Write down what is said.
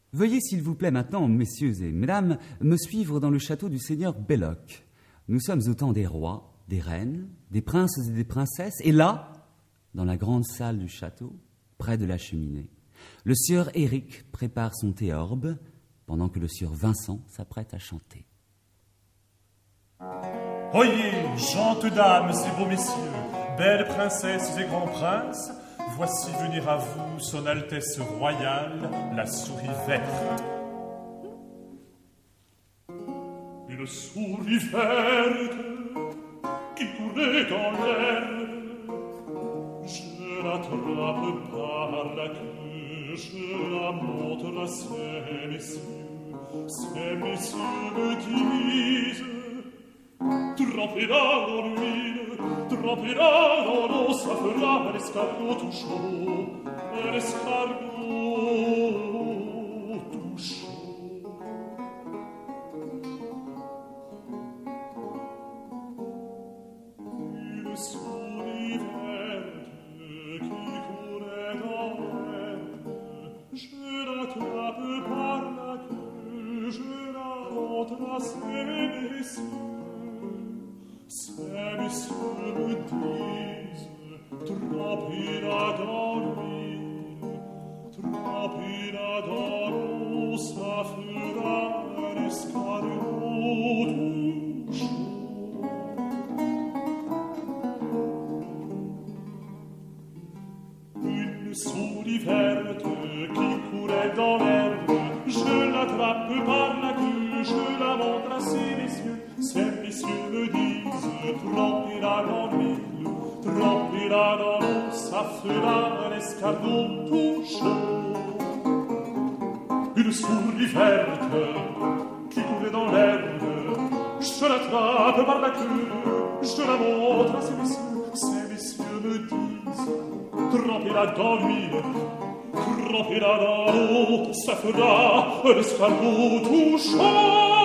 Veuillez s'il vous plaît maintenant, messieurs et mesdames, me suivre dans le château du seigneur Belloc. Nous sommes au temps des rois, des reines, des princes et des princesses, et là, dans la grande salle du château, près de la cheminée, le sieur Éric prépare son théorbe, pendant que le sieur Vincent s'apprête à chanter. Oyez, gentes dames et beaux messieurs, belles princesses et grands princes, voici venir à vous son Altesse royale, la souris verte. Une souris verte qui courait dans l'herbe, je l'attrape par la queue, je la montre à ces messieurs me disent: trempez-la dans l'huile, trempez-la dans l'eau, ça fera l'escargot tout chaud, l'escargot tout chaud. Une souris verte qui courait dans l'herbe, je l'attrape par la queue, je la montre à ces messieurs. Ces messieurs me disent: trempez-la dans l'huile, trempez-la dans l'eau, ça fera l'escargot tout chaud. Une souris verte qui courait dans l'herbe, je l'attrape par la queue, je la montre à ces messieurs. Ces messieurs me disent: trempez-la dans l'huile, trempez-la dans l'eau, ça fera l'escargot tout chaud. Une souris verte qui courait dans l'herbe, je l'attrape par la queue, je la montre à ces messieurs. Ces messieurs me disent: trempez-la dans l'huile, trempez-la dans l'eau, ça fera l'escargot tout chaud.